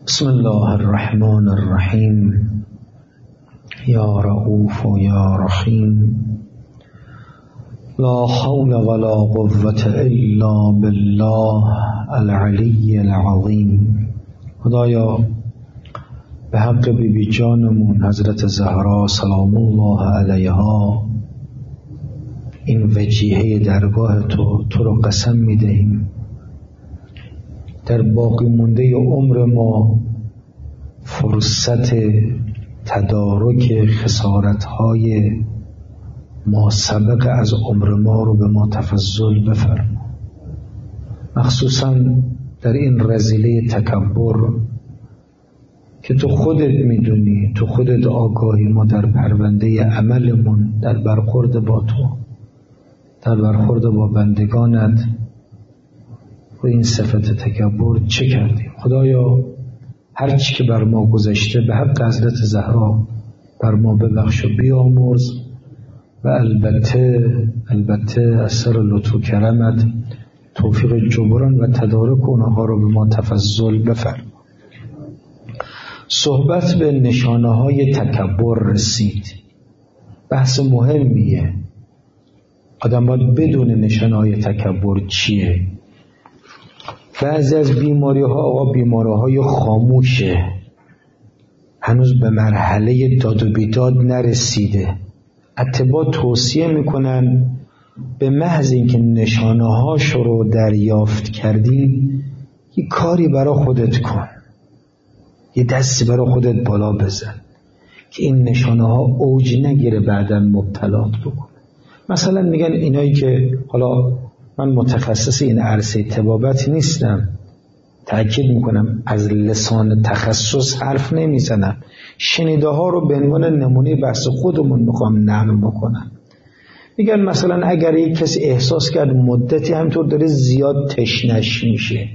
بسم الله الرحمن الرحیم. یا رؤوف و یا رحیم. لا حول ولا قوة الا بالله العلی العظیم. خدایا به حق بیبی جانمون حضرت زهرا سلام الله علیها این وجیهه درگاه تو رو قسم میدهیم در باقی مونده عمر ما فرصت تدارک خسارت‌های ما سبق از عمر ما رو به ما تفضل بفرما، مخصوصا در این رذیله تکبر که تو خودت میدونی، تو خودت آگاهی. ما در پرونده عملمون در برخورد با تو، در برخورد با بندگانت و این صفت تکبر چه کردیم؟ خدایا هر چی که بر ما گذشته به حق حضرت زهرا بر ما ببخش و بیامرز و البته از سر لطف و کرمت توفیق جبران و تدارک اونها رو به ما تفضل بفرما. صحبت به نشانه های تکبر رسید. بحث مهمیه. آدم باید بدون نشانه های تکبر چیه. بعضی از بیماری ها بیماری های خاموشه، هنوز به مرحله داد و بیداد نرسیده. اتباع توصیه میکنن به محض اینکه نشانه هاش رو دریافت کردی یه کاری برا خودت کن، یه دستی برا خودت بالا بزن که این نشانه ها اوج نگیره بعداً مبتلات بکنه. مثلا میگن اینایی که، حالا من متخصص این عرصه طبابت نیستم، تأکید میکنم از لسان تخصص حرف نمیزنم، شنیده ها رو به عنوان نمونه بحث خودمون میخوام نقل بکنم. میگن مثلا اگر یک کسی احساس کرد مدتی همینطور داره زیاد تشنش میشه،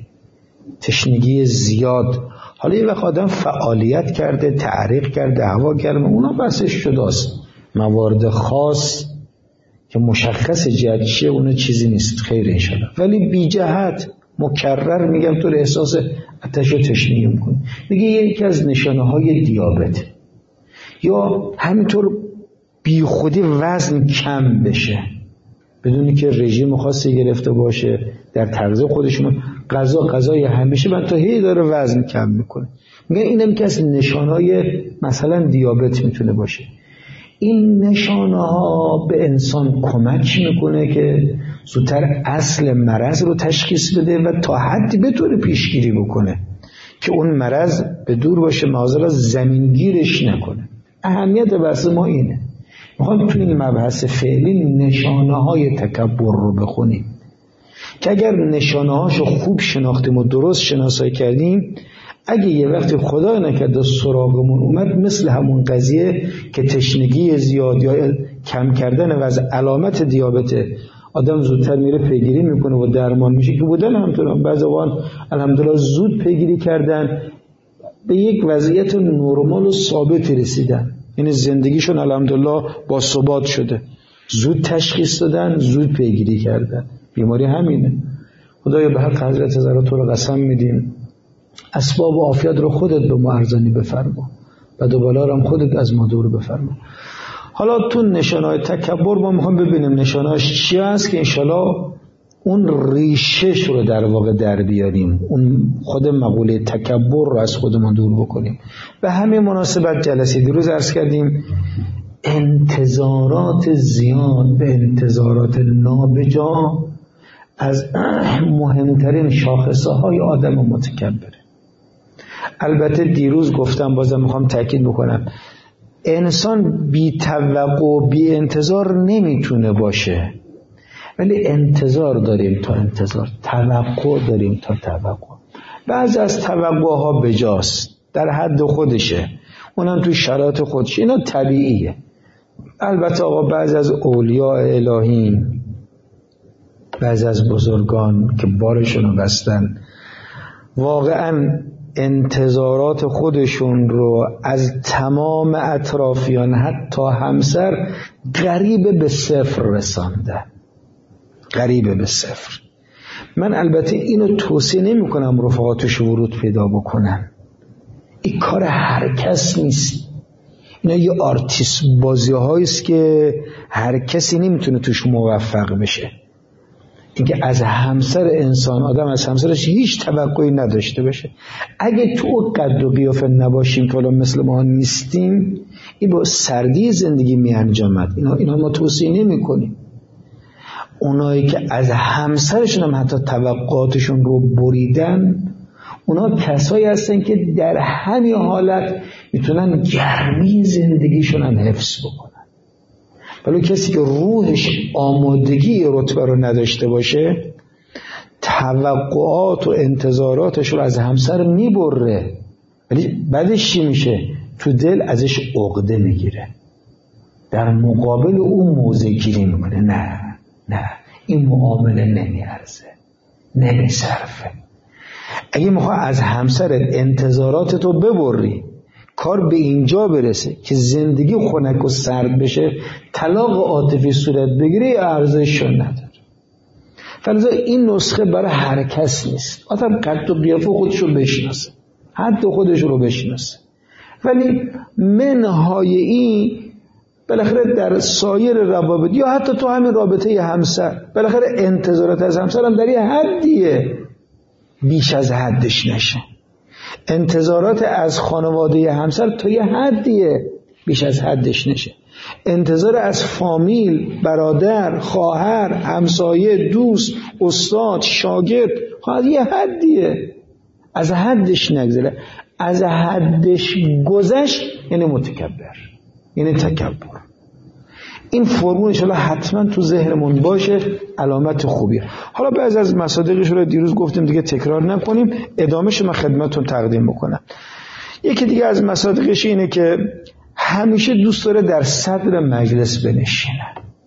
تشنگی زیاد، حالا یه وقت آدم فعالیت کرده، تعریق کرده، هوا گرمه، اونا بحثش جداست. موارد خاص که مشخص جهت چیه اون چیزی نیست، خیر انشالله. ولی بی جهت مکرر میگم تو احساس آتش و تشنگی میکنی، میگه یکی از نشانه های دیابت، یا همینطور بی خودی وزن کم بشه بدونی که رژیم خاصی گرفته باشه، در طرز خودشون غذای همیشه من تا هی داره وزن کم میکنه. میگه اینم که از نشانه های مثلا دیابت میتونه باشه. این نشانه ها به انسان کمک میکنه که زودتر اصل مرض رو تشخیص بده و تا حدی بتونه پیشگیری بکنه که اون مرض به دور باشه، معاذالله زمینگیرش نکنه. اهمیت بحث ما اینه. میخوام تو این مبحث فعلی نشانه های تکبر رو بخونیم که اگر نشانه هاشو خوب شناختیم و درست شناسایی کردیم، اگه یه وقتی خدا نکرده سراغمون اومد، مثل همون قضیه که تشنگی زیاد یا کم کردن و از علامت دیابت آدم زودتر میره پیگیری میکنه و درمان میشه که بودن همطور بعضی وقت الحمدلله زود پیگیری کردن، به یک وضعیت نرمال و ثابت رسیدن، یعنی زندگیشون الحمدلله با ثبات شده، زود تشخیص دادن، زود پیگیری کردن. بیماری همینه. خدایا به حق حضرت زهرا تو رو قسم میدیم اسباب و عافیت رو خودت به ما ارزانی بفرما، بد و بلا رو هم خودت از ما دور بفرما. حالا تو نشانه‌های تکبر ما میخوام ببینیم نشانه‌اش چی هست که انشالله اون ریشش رو در واقع در بیاریم، اون خود مقوله تکبر رو از خودمون دور بکنیم. به همین مناسبت جلسه دیروز عرض کردیم انتظارات زیاد به انتظارات نابجا از مهمترین شاخصه های آدم متکبره. البته دیروز گفتم، بازم میخوام تاکید بکنم، انسان بی توقع و بی انتظار نمیتونه باشه، ولی انتظار داریم تا انتظار، توقع داریم تا توقع. بعضی از توقع ها بجاست، در حد خودشه، اونم توی شرایط خودش، اینا طبیعیه. البته آقا بعضی از اولیاء الهی، بعضی از بزرگان که بارشون رو بستن، واقعا انتظارات خودشون رو از تمام اطرافیان حتی همسر قریب به صفر رسانده، قریب به صفر. من البته اینو توصیه نمی کنم رفقاتش ورود پیدا بکنن، این کار هر کس نیست. اینا یه آرتیست بازی هاییست که هر کسی نمیتونه توش موفق بشه. اینکه از همسر انسان، آدم از همسرش هیچ توقعی نداشته باشه. اگه تو قد و قیافه نباشیم که الان مثل ما نیستیم، این با سردی زندگی می انجامد. اینا ما توصیه نمی کنیم. اونایی که از همسرشون هم حتی توقعاتشون رو بریدن، اونا کسایی هستن که در همین حالت میتونن گرمی زندگیشون هم حفظ بکنن. ولی کسی که روحش آمادگی رتبه رو نداشته باشه، توقعات و انتظاراتش رو از همسر میبره، ولی بعدش چی میشه؟ تو دل ازش عقده میگیره، در مقابل اون موضع گیری میکنه. نه این معامله نمیارزه، نمیصرفه. اگه میخوای از همسرت انتظاراتتو ببری، کار به اینجا برسه که زندگی خنک و سرد بشه، طلاق عاطفی صورت بگیره، ارزشش نداره. فلذا این نسخه برای هر کس نیست. آدم قد و قیافه خودشو بشناسه، حد خودش رو بشناسه. ولی منهای این بالاخره در سایر روابط یا حتی تو همین رابطه همسر، بالاخره انتظارات از همسر هم در یه حدیه، بیش از حدش نشه. انتظارات از خانواده همسر تا یه حدیه، بیش از حدش نشه. انتظار از فامیل، برادر، خواهر، همسایه، دوست، استاد، شاگرد، یه حدیه، از حدش نگذره. از حدش گذشت یعنی متکبر، یعنی تکبر. این فرمول انشاءالله حتما تو ذهنمون باشه، علامت خوبیه. حالا بعضی از مصادیقش رو دیروز گفتیم، دیگه تکرار نکنیم، ادامهش من خدمتتون تقدیم بکنم. یکی دیگه از مصادیقش اینه که همیشه دوست داره در صدر مجلس بنشینه.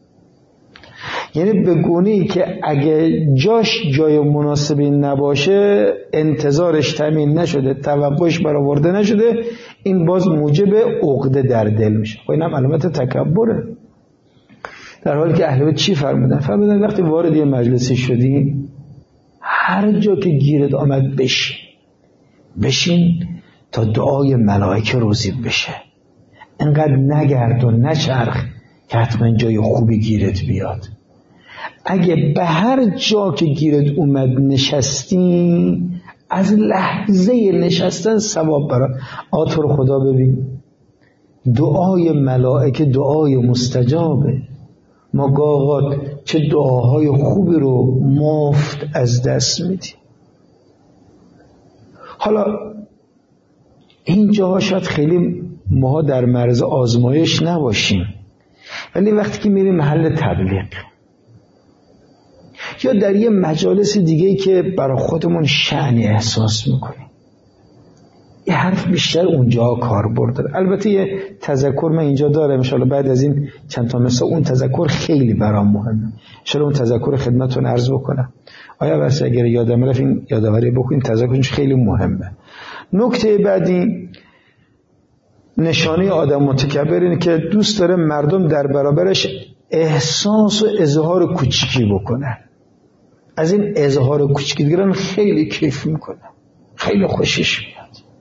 یعنی به گونه‌ای که اگه جاش جای مناسبی نباشه، انتظارش تامین نشده، توقعش برآورده نشده، این باز موجب عقده در دل میشه. اینم علامت تکبره. در حالی که اهل بیت چی فرمودن وقتی وارد یه مجلسی شدی، هر جا که گیرت آمد بشین تا دعای ملائکه روزی بشه. انقدر نگرد و نچرخ که حتما جای خوبی گیرت بیاد. اگه به هر جا که گیرت اومد نشستی، از لحظه نشستن ثواب برات. تو رو خدا ببین، دعای ملائکه دعای مستجابه. ما گاهات چه دعاهای خوبی رو مفت از دست میدیم. حالا این جاها شاید خیلی ما در مرز آزمایش نباشیم، ولی وقتی که میریم محل تبلیغ یا در یه مجالس دیگه که برای خودمون شأنی احساس میکنیم، یه حرف بیشتر اونجا کاربرد داره. البته یه تذکر من اینجا دارم، انشاءالله بعد از این چند تا مثل اون تذکر خیلی برام مهمه، انشاءالله اون تذکر خدمتتون عرض بکنم. آیا واسه اگر یادم رفت این یادآوری بکنین، تذکرش خیلی مهمه. نکته بعدی، نشانه آدم متکبر اینه که دوست داره مردم در برابرش احساس و اظهار کوچیکی بکنن. از این اظهار کوچیکی دیگران خیلی کیف میکنه، خیلی خوشش میاد.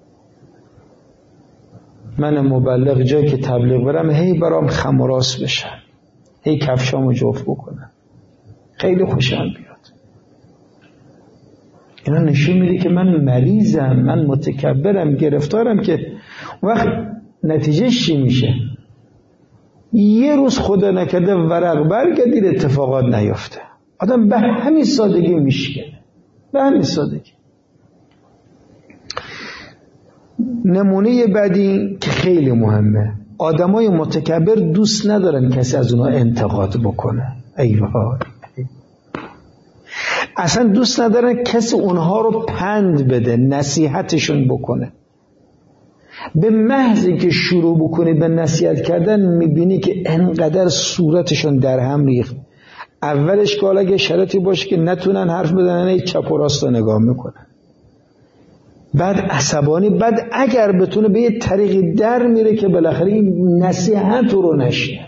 من مبلغ جایی که تبلیغ برم، هی برام خم و راست بشن، هی کفشامو جفت بکنن، خیلی خوشم بیاد. اینا نشون میده که من مریضم، من متکبرم، گرفتارم. که وقت نتیجه چی میشه؟ یه روز خدا نکرده ورق برگردید، اتفاقات نیفته. آدم به همین سادگی میشکنه، به همین سادگی. نمونه بعدی که خیلی مهمه، آدمای متکبر دوست ندارن کسی از اونها انتقاد بکنه. ای وای، اصلا دوست ندارن کسی اونها رو پند بده، نصیحتشون بکنه. به محضی که شروع بکنی به نصیحت کردن، میبینی که انقدر صورتشون در هم ریخت. اولش که اگه شرطی باشه که نتونن حرف بزنن، چپ و راست نگاه میکنن، بعد عصبانی، بعد اگر بتونه به یه طریقی در میره که بالاخره این نصیحت رو نشنه.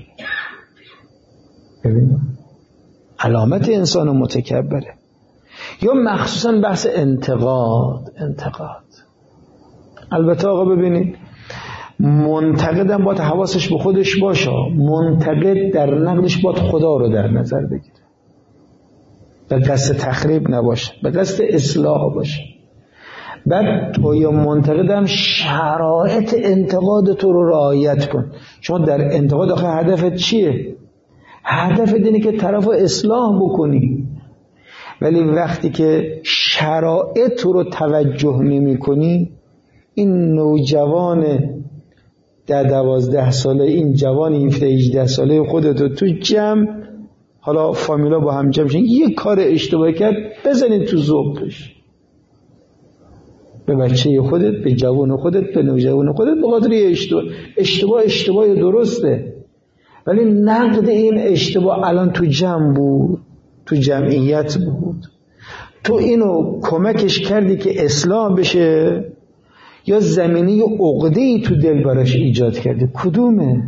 ببین علامت انسان متکبره. یا مخصوصا بحث انتقاد. البته آقا ببینید، منتقدم باید حواسش به خودش باشه، منتقد در نقدش باید خدا رو در نظر بگیره، به قصد تخریب نباشه، به قصد اصلاح باشه. بعد توی منتقدم شرایط انتقاد تو رو رعایت کن. شما در انتقاد آخه هدفت چیه؟ هدفت اینه که طرف رو اصلاح بکنی، ولی وقتی که شرایط رو توجه نمی کنی، این نوجوان 10-12 ساله، این جوان 17-18 ساله خودتو تو جمع، حالا فامیلا با هم جمع شدن، یه کار اشتباه کرد بزنید تو ذوقش، به بچه خودت، به جوان خودت، به نوجوان خودت، به خاطر اشتباه درسته، ولی نقد این اشتباه الان تو جمع بود، تو جمعیت بود، تو اینو کمکش کردی که اصلاح بشه یا زمینه عقده‌ای تو دل براش ایجاد کردی؟ کدومه؟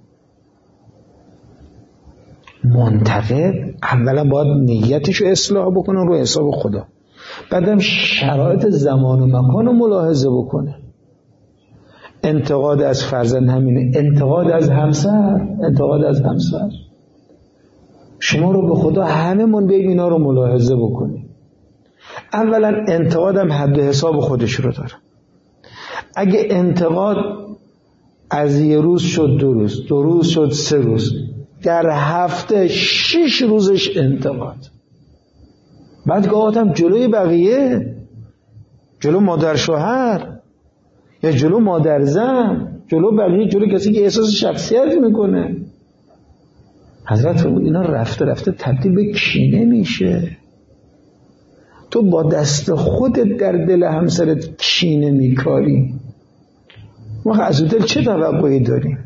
منتقد اولا باید نیتشو اصلاح بکنه رو حساب خدا، بعدم شرایط زمان و مکان رو ملاحظه بکنه. انتقاد از فرزند همینه، انتقاد از همسر، شما رو به خدا همه من بیاییم اینا رو ملاحظه بکنیم. اولا انتقادم حد حساب خودش رو داره. اگه انتقاد از یه روز شد 2 روز، 2 روز شد 3 روز، در هفته 6 روزش انتقاد، بعد گاهاتم جلوی بقیه، جلو مادر شوهر یا جلو مادر زن، جلو بقیه، جلو کسی که احساس شخصیت میکنه. حضرت اینا رفته تبدیل به کینه میشه. تو با دست خودت در دل همسرت کینه میکاری، ما از اون دل چه توقعی داریم؟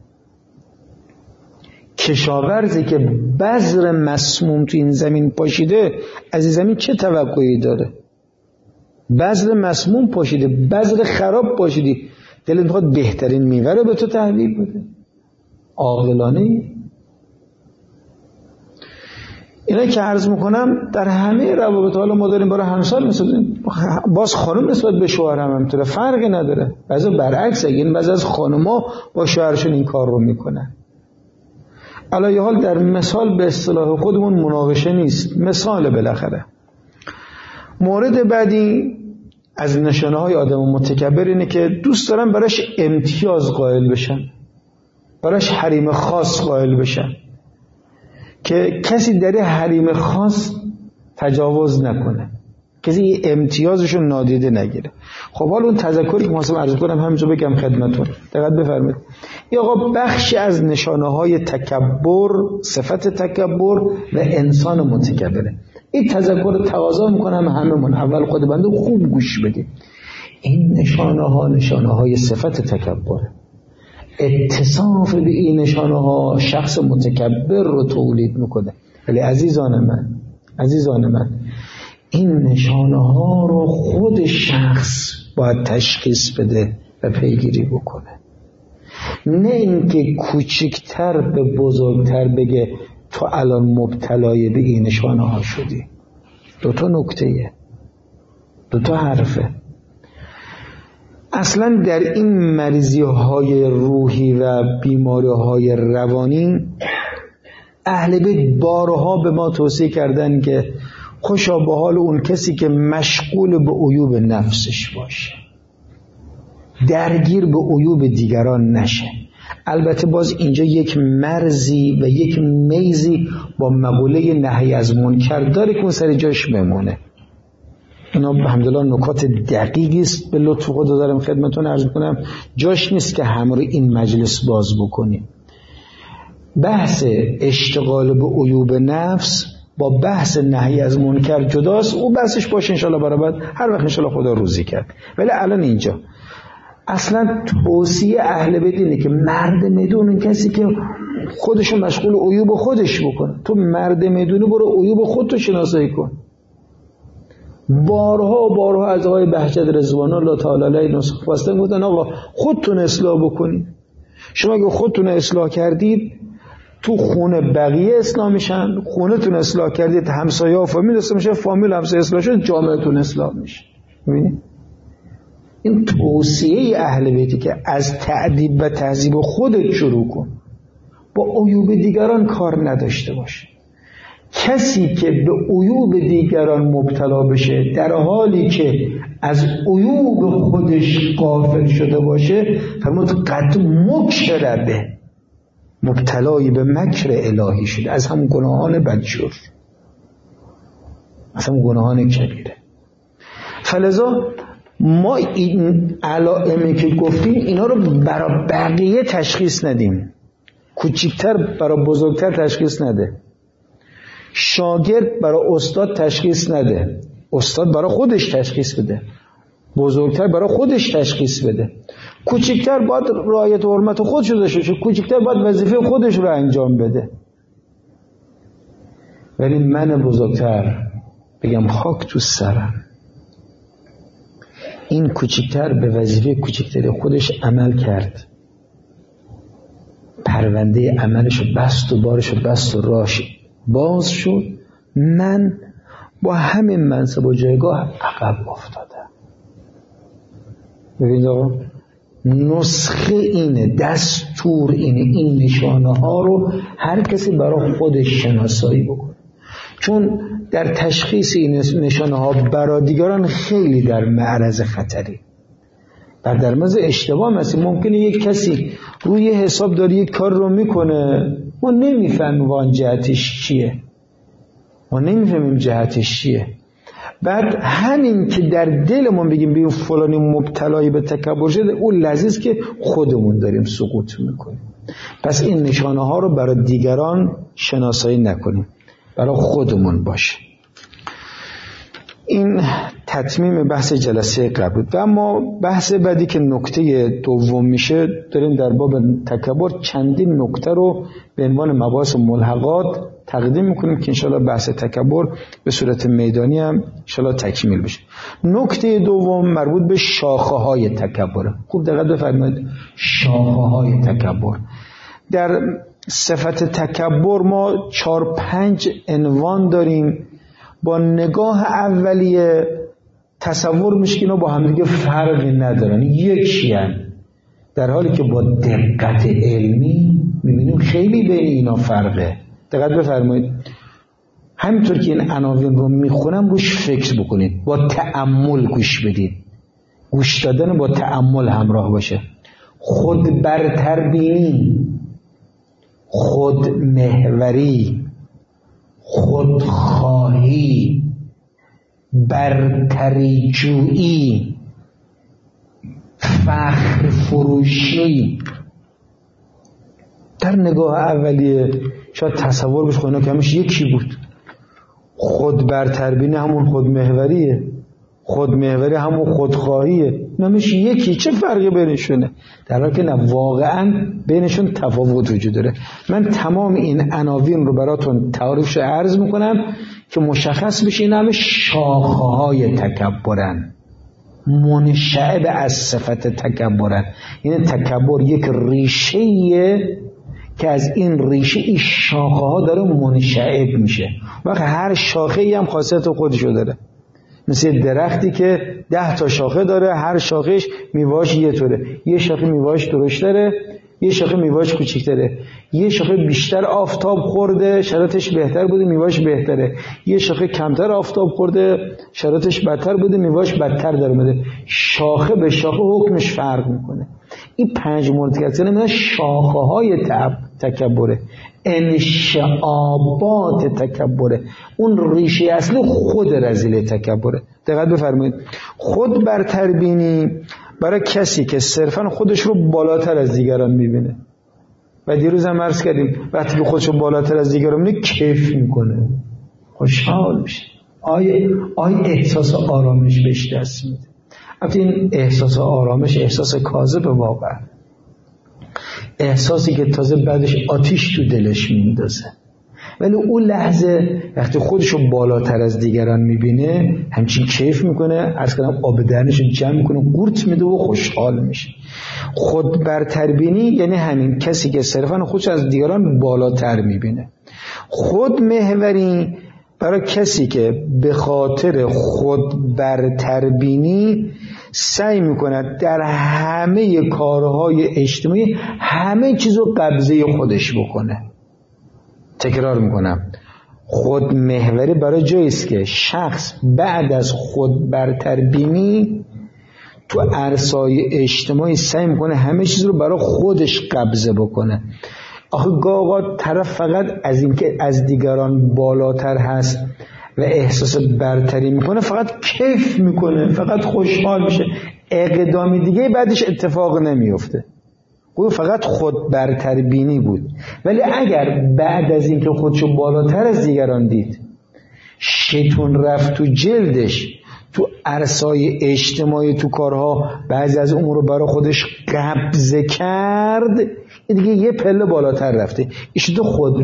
کشاورزی که بذر مسموم تو این زمین پاشیده، از این زمین چه توقعی داره؟ بذر مسموم پاشیده، بذر خراب پاشیدی، دلت میخواد بهترین میوه رو به تو تحویل بده؟ عاقلانه؟ اینا که عرض میکنم در همه روابط، حالا ما داریم برای همسر میسازیم، باز خانم نسبت به شوهر هم همینطوره، فرقی نداره. بعضی برعکس، این بعضی از خانم‌ها با شوهرشون این کار رو میکنن. علی حال در مثال به اصطلاح خودمون مناقشه نیست، مثال بالاخره. مورد بعدی از نشانه های آدم متکبر اینه که دوست دارن براش امتیاز قائل بشن، براش حریم خاص قائل بشن، که کسی در حریم خاص تجاوز نکنه، کسی امتیازشو نادیده نگیره. خب حالا اون تذکری که محاسب عرض کنم همینجا بگم خدمتون، دقت بفرمایید. این آقا بخشی از نشانه های تکبر، صفت تکبر و انسان متکبره. این تذکر رو تقاضا میکنم هممون اول خود بنده خوب گوش بدیم. این نشانه های صفت تکبره. اتصاف به این نشانه ها شخص متکبر رو تولید میکنه. ولی عزیزان من این نشانه ها رو خود شخص باید تشخیص بده و پیگیری بکنه، نه اینکه کوچکتر به بزرگتر بگه تو الان مبتلای به این نشانه ها شدی. 2 نکته‌ایه، 2 حرفه. اصلا در این مریضی های روحی و بیماری های روانی اهل بیت بارها به ما توصیه کردن که خوشا به حال اون کسی که مشغول به عیوب نفسش باشه، درگیر به عیوب دیگران نشه. البته باز اینجا یک مرزی و یک میزی با مقوله نهی از منکر داره که اون سر جاش بمونه. اینا الحمدلله نکات دقیقی است، به لطف خدا دارم خدمتتون عرض کنم، جاش نیست که همراه این مجلس باز بکنیم. بحث اشتغال به عیوب نفس با بحث نهی از منکر جداست، او بحثش باشه انشالله برابر هر وقت انشالله خدا روزی کرد. ولی الان اینجا اصلا توصیه اهل بیت اینه که مرد میدون کسی که خودشو مشغول عیوب خودش بکنه. تو مرد میدونی برو عیوب خودتو شناسایی کن. بارها از آقای بهجت رضوان الله تعالی علیه نسخ بستن گفتن آقا خودتون اصلاح بکنید. شما اگه خودتون اصلاح کردید تو خونه بقیه اصلاح میشن، خونه‌تون اصلاح کردید همسایه و فامیل اصلاح میشه، فامیل همسایه اصلاح شد جامعه‌تون اصلاح میشه. ببینید این توصیه اهل بیتی که از تأدیب و تهذیب خودت شروع کن، با عیوب دیگران کار نداشته باش. کسی که به عیوب دیگران مبتلا بشه در حالی که از عیوب خودش غافل شده باشه، فرمود قد مکر به، مبتلای به مکر الهی شده، از هم گناهان بدجور، از هم گناهان کبیره. فلذا ما این علائمی که گفتیم اینا رو برای بقیه تشخیص ندیم، کوچکتر برای بزرگتر تشخیص نده، شاگرد برای استاد تشخیص نده، استاد برای خودش تشخیص بده، بزرگتر برای خودش تشخیص بده، کوچکتر باید رعایت و حرمت خودش رو داشته باشه، کوچکتر باید وظیفه خودش رو انجام بده. ولی من بزرگتر بگم خاک تو سرم، این کوچکتر به وظیفه کوچکتر خودش عمل کرد، پرونده عملشو بست و بارشو بست و راش باز شد، من با همین منصب و جایگاه عقب افتادم. ببینید آقا، نسخه اینه، دستور اینه، این نشانه ها رو هر کسی برای خودش شناسایی بکنه، چون در تشخیص این نشانه ها برای دیگران خیلی در معرض خطری و در معرض اشتباه هستیم. ممکنه یک کسی روی حساب داره یک کار رو میکنه، ما نمیفهمیم وان جهتش چیه، ما نمیفهمیم جهتش چیه، بعد همین که در دلمون بگیم بیم فلانی مبتلای به تکبر شده، اون لذیذ که خودمون داریم سقوط میکنیم. پس این نشانه ها رو برای دیگران شناسایی نکنیم، برای خودمون باشه. این تتمیم بحث جلسه قبل بود. و اما بحث بعدی که نکته دوم میشه، داریم در باب تکبر چندین نکته رو به عنوان مباحث ملحقات تقدیم میکنیم که انشاءالله بحث تکبر به صورت میدانی هم انشاءالله تکمیل بشه. نکته دوم مربوط به شاخه های تکبر. خوب دقت بفرمایید، شاخه های تکبر. در صفت تکبر ما 4-5 عنوان داریم. با نگاه اولیه تصور میشه که اینا با هم دیگه فرقی ندارن، یکی هستن، در حالی که با دقت علمی میبینیم خیلی بین اینا فرقه. دقت بفرمایید، همینطور که این عناوین رو میخونم روش فکر بکنید، با تأمل گوش بدید. گوش دادن با تأمل همراه باشه. خود برتربینی، خود محوری، خودخواهی، برتری جویی، فخر فروشی. در نگاه اولیه شاید تصور بشه اینا که همش یکی بود. خود برتربینی همون خود محوریه، خود محوری همون خودخواهیه، همش یکی، چه فرقی بینشونه؟ در حالی که نه، واقعا بینشون تفاوت وجود داره. من تمام این عناوین رو براتون تعریفش عرض میکنم که مشخص بشه این همه شاخه‌های تکبرن، منشأ از صفت تکبرن. این تکبر یک ریشه‌ایه که از این ریشه این شاخه ها داره منشعب میشه. وقت هر شاخه ای هم خاصیت خودشو داره، مثل درختی که 10 تا شاخه داره، هر شاخهش میوهاش یه طوره. یه شاخه میوهاش درشتره، یه شاخه میوهاش کوچیک‌تره، یه شاخه بیشتر آفتاب خورده شرایطش بهتر بوده میوهاش بهتره، یه شاخه کمتر آفتاب خورده شرایطش بدتر بوده میوهاش بدتر در اومده. شاخه به شاخه حکمش فرق میکنه. این 5 مورد که اصلا شاخه های تکبره، انشعابات تکبره، اون ریشه اصلی خود رذیل تکبره. دقت بفرمایید، خود برتربینی برای کسی که صرفا خودش رو بالاتر از دیگران میبینه و دیروز هم عرض کردیم وقتی که خودش رو بالاتر از دیگران میبینه کیف میکنه، خوشحال میشه، آیا احساس آرامش بهش دست میده. البته این احساس آرامش احساس کاذب واقعا، احساسی که تازه بعدش آتیش تو دلش میندازه، ولی اون لحظه وقتی خودشو بالاتر از دیگران میبینه همچین کیف میکنه، عرض کنم آب دهنشو جمع میکنه، قورت میده و خوشحال میشه. خود برتربینی یعنی همین کسی که صرفا خودش از دیگران بالاتر میبینه. خود محوری برای کسی که به خاطر خود برتربینی سعی میکند در همه کارهای اجتماعی همه چیزو قبضه خودش بکنه. تکرار میکنم، خودمحوری برای جایی است که شخص بعد از خود برتربینی تو عرصه‌های اجتماعی سعی میکنه همه چیز رو برای خودش قبضه بکنه. آخه گاهی طرف فقط از اینکه از دیگران بالاتر هست و احساس برتری میکنه فقط کیف میکنه، فقط خوشحال میشه، اقدامی دیگه بعدش اتفاق نمیفته. او فقط خود برتربینی بود. ولی اگر بعد از اینکه خودشو بالاتر از دیگران دید، شیطون رفت تو جلدش، تو عرصه‌های اجتماعی، تو کارها بعضی از امور رو برای خودش قبضه کرد، دیگه یه پله بالاتر رفته. ایشون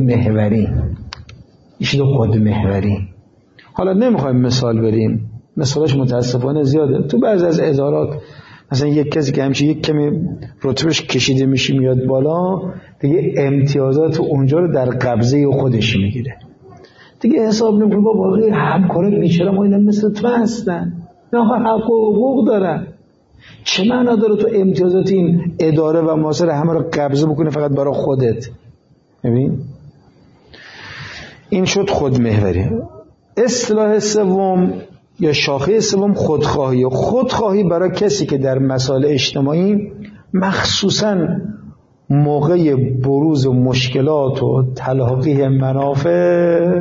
خودمحوری. حالا نمیخوایم مثال بریم، مثالش متاسفانه زیاده. تو بعضی از ادارات مثلا یک کسی که همچین یک کمی رتبهش کشیده میشه میاد بالا، دیگه امتیازات اونجا رو در قبضه خودش میگیره، دیگه حساب نمیکنه با واقعی همکارای بیچاره ما اینا مثل تو هستن، نه حق و حقوق دارن. چه معنا داره تو امتیازات این اداره و معاشر همه رو قبضه بکنه فقط برای خودت؟ ببین این شد خودمحوری. اصطلاح سوم یا شاخه سوم خودخواهی. خودخواهی برای کسی که در مسائل اجتماعی مخصوصاً موقع بروز مشکلات و تلاقی منافع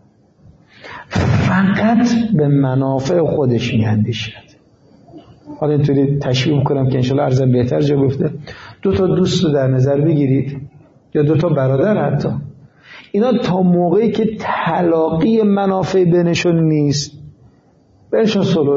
فقط به منافع خودش میاندیشد. حالا اینطوری تشبیه میکنم که انشالله عرضم بهتر جا بیفته. 2 دوست رو در نظر بگیرید یا 2 برادر، حتی اینا تا موقعی که تلاقی منافع بینشون نیست بینشون صلح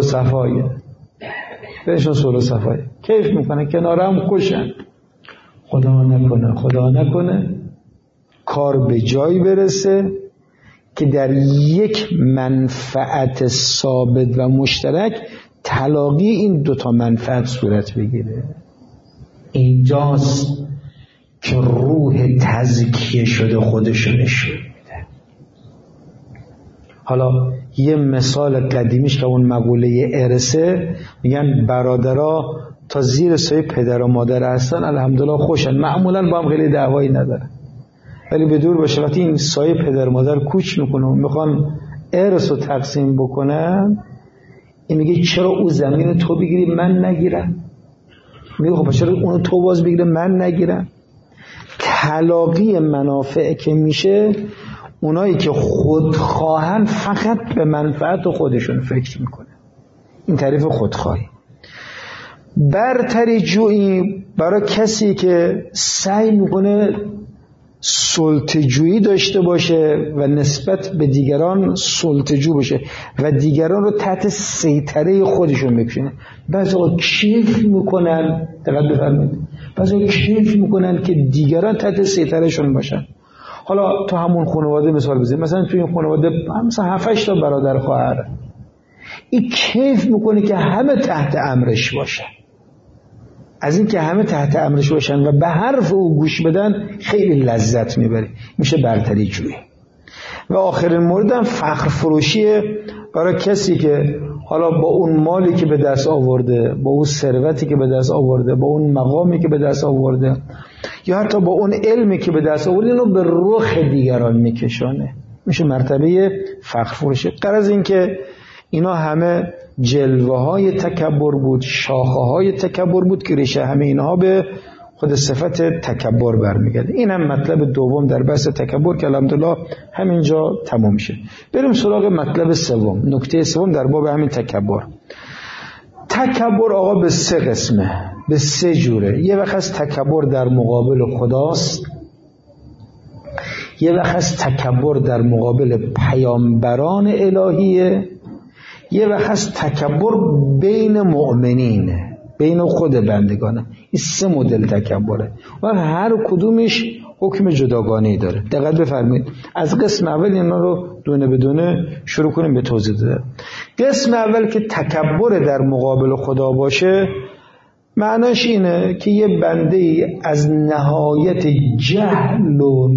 و صفایه، کیف میکنن، کنار هم خوشن. خدا نکنه کار به جایی برسه که در یک منفعت ثابت و مشترک تلاقی این 2 منفعت صورت بگیره. اینجاست که روح تزکیه شده خودشو نشون میده. حالا یه مثال قدیمیش که اون مقوله ارثه، میگن برادرها تا زیر سایه پدر و مادر هستن الحمدلله خوشن، معمولا با هم خیلی دعوایی ندارن. ولی به دور باشه وقتی این سایه پدر و مادر کوچ میکنه و میخوان ارث رو تقسیم بکنن، این میگه چرا او زمین تو بگیری من نگیرم؟ میگه خب چرا اون تو باز بگیره من نگیرم؟ تلاقی منافع که میشه، اونایی که خود خواهن فقط به منفعت خودشون فکر میکنه. این تعریف خودخواهی. برتری جویی برای کسی که سعی میکنه سلطه‌جویی داشته باشه و نسبت به دیگران سلطه‌جو باشه و دیگران رو تحت سیطره خودشون بکشونه. بعضا کیف میکنن، دقت بفرمایید، بعضا کیف میکنن که دیگران تحت سیطرهشون باشن. حالا تو همون خانواده مثال بزنیم، مثلا تو این خانواده مثلا 7-8 برادر خواهر، این کیف میکنه که همه تحت امرش باشن. از این که همه تحت امرش باشن و به حرف او گوش بدن خیلی لذت میبره، میشه برتری جویی. و آخرین موردم فخر فروشیه برای کسی که حالا با اون مالی که به دست آورده، با اون ثروتی که به دست آورده، با اون مقامی که به دست آورده، یا حتی با اون علمی که به دست آورده، اینو به رخ دیگران میکشانه، میشه مرتبه فخر فروشی. غرض این که اینا همه جلوه های تکبر بود، شاخه های تکبر بود که ریشه همه اینها به خود صفت تکبر برمیگرده. این هم مطلب دوم در بحث تکبر که الحمدلله همینجا تمام میشه. بریم سراغ مطلب سوم، نکته سوم در باب همین تکبر. تکبر آقا به 3 قسمه، به 3 جوره. یه وقت از تکبر در مقابل خداست، یه وقت از تکبر در مقابل پیامبران الهیه، یه وقت از تکبر بین مؤمنینه، بین خود بندگانه. این 3 مدل تکبره و هر کدومش حکم جداگانه‌ای داره. دقت بفرمایید. از قسم اول اینا رو دونه به دونه شروع کنیم به توضیح دادن. قسم اول که تکبر در مقابل خدا باشه، معناش اینه که یه بنده از نهایت جهل و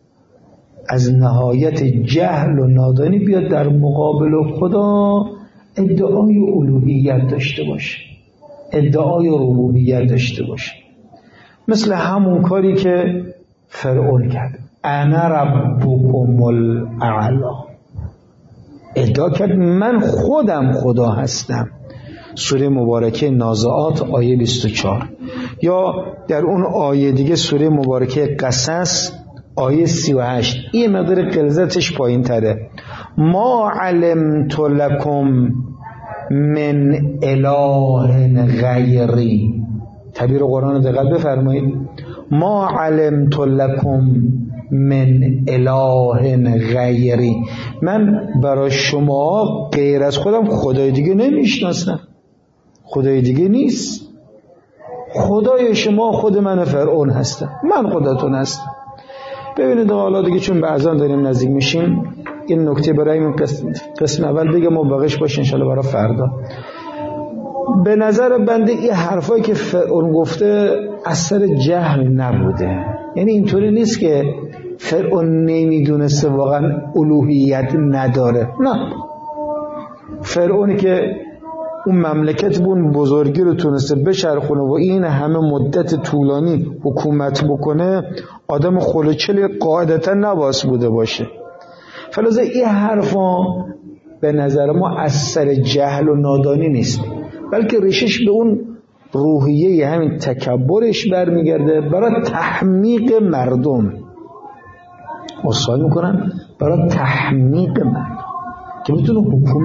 نادانی بیاد در مقابل خدا ادعای الوهیت داشته باشه، ادعای ربوبیت داشته باشه، مثل همون کاری که فرعون کرد، انا ربکم الاعلی، ادعا کرد من خودم خدا هستم. سوره مبارکه نازعات آیه 24. یا در اون آیه دیگه سوره مبارکه قصص آیه 38، این مقدار غلظتش پایین تره، ما علمت لکم من اله غیری. تعبیر قرآن دقت بفرمایید، ما علمت لکم من اله غیری، من برای شما غیر از خودم خدای دیگه نمیشناسم، خدای دیگه نیست، خدای شما خود من فرعون هستم، من خداتون هستم. ببینید حالا دیگه چون به اذان داریم نزدیک میشیم، این نکته برای این قسم اول بگم و باقیش باشه انشالله برای فردا. به نظر بنده این حرفایی که فرعون گفته اثر جهل نبوده، یعنی اینطوری نیست که فرعون نمیدونسته واقعا الوهیت نداره، نه، فرعونی که اون مملکت بون بزرگی رو تونسته بچرخونه و این همه مدت طولانی حکومت بکنه، آدم خلوچلی قاعدتا نباس بوده باشه. فلذا این حرفا به نظر ما اثر جهل و نادانی نیست، بلکه ریشش به اون روحیه همین تکبرش برمیگرده، برای تحمیق مردم اصلاح میکنن، برای تحمیق مردم که بتونه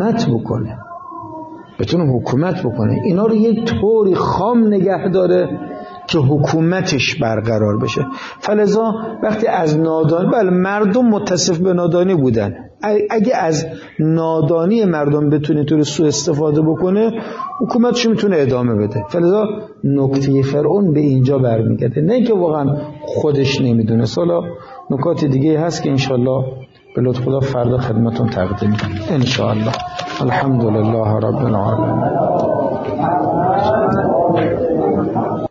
حکومت بکنه، اینا رو یک طوری خام نگه داره که حکومتش برقرار بشه. فلذا وقتی از نادانی، بله مردم متصف به نادانی بودن، اگه از نادانی مردم بتونه طور سوء استفاده بکنه، حکومتش میتونه ادامه بده. فلذا نکته فرعون به اینجا برمیگرده، نه که واقعا خودش نمیدونه. حالا نکات دیگه هست که انشالله به لطف خدا فردا خدمتون تقدیم انشالله. الحمدلله رب العالمین.